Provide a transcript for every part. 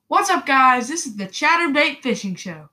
What's up, guys? This is the Chatterbait Fishing Show.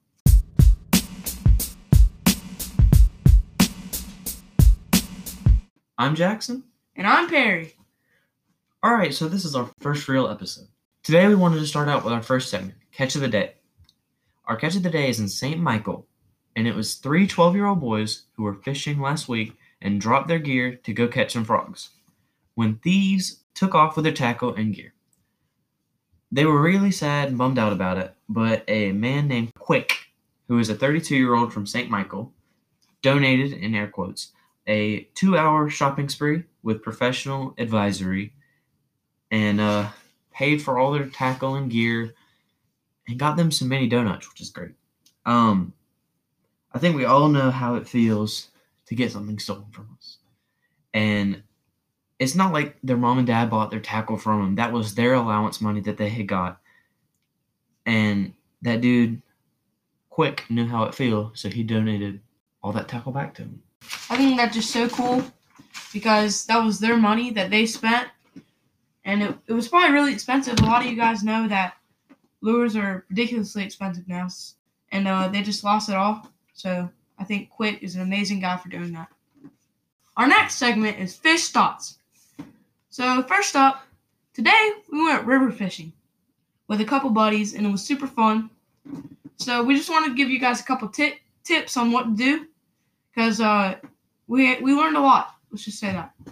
I'm Jackson. And I'm Perry. Alright, so this is our first real episode. Today we wanted to start out with our first segment, Catch of the Day. Our Catch of the Day is in St. Michael, and it was 3 12-year-old boys who were fishing last week and dropped their gear to go catch some frogs, when thieves took off with their tackle and gear. They were really sad and bummed out about it, but a man named Quick, who is a 32-year-old from St. Michael, donated, in air quotes, a 2-hour shopping spree with professional advisory and paid for all their tackle and gear and got them some mini donuts, which is great. I think we all know how it feels to get something stolen from us. And it's not like their mom and dad bought their tackle from them. That was their allowance money that they had got. And that dude, Quick, knew how it feels, so he donated all that tackle back to him. I think that's just so cool because that was their money that they spent. And it was probably really expensive. A lot of you guys know that lures are ridiculously expensive now. And they just lost it all. So I think Quick is an amazing guy for doing that. Our next segment is Fish Thoughts. So first up, today we went river fishing with a couple buddies, and it was super fun. So we just wanted to give you guys a couple tips on what to do because we learned a lot. Let's just say that.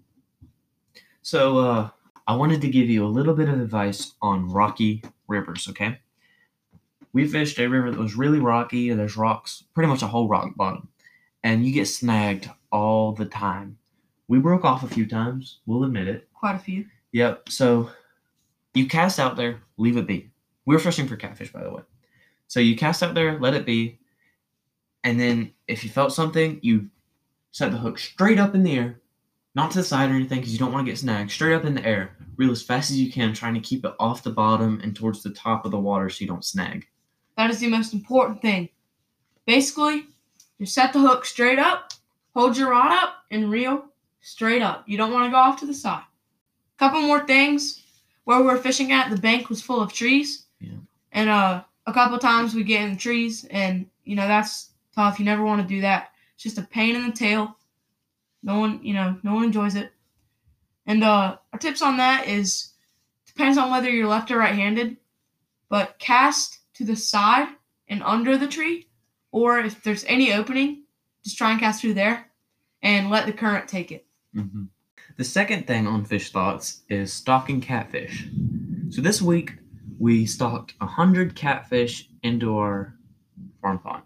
So I wanted to give you a little bit of advice on rocky rivers, okay? We fished a river that was really rocky. There's rocks, pretty much a whole rock bottom, and you get snagged all the time. We broke off a few times, we'll admit it. Quite a few. Yep, so you cast out there, leave it be. We were fishing for catfish, by the way. So you cast out there, let it be, and then if you felt something, you set the hook straight up in the air, not to the side or anything because you don't want to get snagged, straight up in the air, reel as fast as you can, trying to keep it off the bottom and towards the top of the water so you don't snag. That is the most important thing. Basically, you set the hook straight up, hold your rod up, and reel straight up. You don't want to go off to the side. Couple more things. Where we were fishing at, the bank was full of trees. Yeah. And a couple times we get in the trees, and that's tough. You never want to do that. It's just a pain in the tail. No one enjoys it. And our tips on that is depends on whether you're left or right-handed, but cast to the side and under the tree, or if there's any opening, just try and cast through there and let the current take it. Mm-hmm. The second thing on Fish Thoughts is stocking catfish. So this week, we stocked 100 catfish into our farm pond.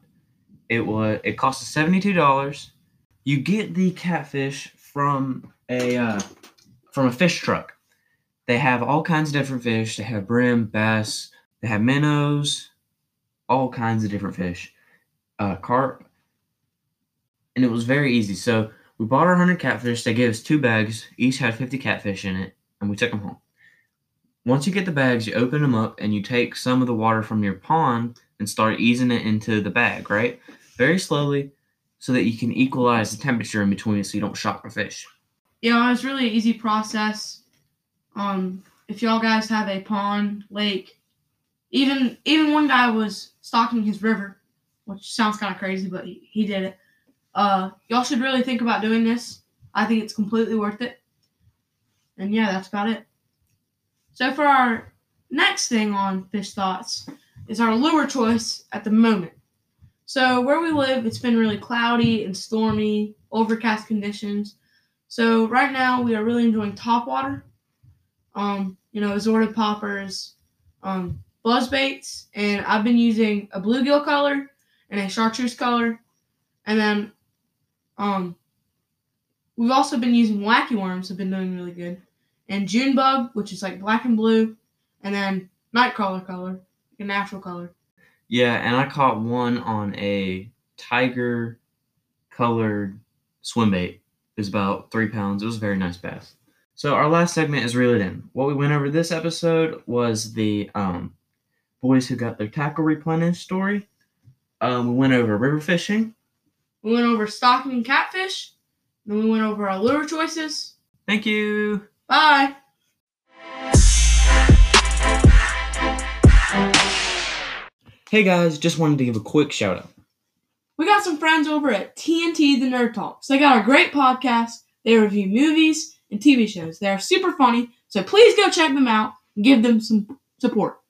It cost us $72. You get the catfish from a fish truck. They have all kinds of different fish. They have brim, bass, they have minnows, all kinds of different fish, carp, and it was very easy. So we bought our 100 catfish. They gave us 2 bags. Each had 50 catfish in it, and we took them home. Once you get the bags, you open them up, and you take some of the water from your pond and start easing it into the bag, right? Very slowly so that you can equalize the temperature in between so you don't shock the fish. Yeah, it's really an easy process. If y'all guys have a pond, lake, even one guy was stocking his river, which sounds kind of crazy, but he did it. Y'all should really think about doing this. I think it's completely worth it. And yeah, that's about it. So for our next thing on Fish Thoughts is our lure choice at the moment. So where we live, it's been really cloudy and stormy, overcast conditions. So right now we are really enjoying topwater, assorted poppers, buzz baits, and I've been using a bluegill color and a chartreuse color. And then we've also been using wacky worms, have been doing really good. And June bug, which is like black and blue, and then nightcrawler color, like a natural color. Yeah, and I caught one on a tiger colored swim bait. It was about 3 pounds. It was a very nice bass. So our last segment is Reel It In. What we went over this episode was the boys who got their tackle replenished story. We went over river fishing. We went over stocking catfish. Then we went over our lure choices. Thank you. Bye. Hey guys, just wanted to give a quick shout out. We got some friends over at TNT The Nerd Talks. They got a great podcast. They review movies and TV shows. They are super funny, so please go check them out and give them some support.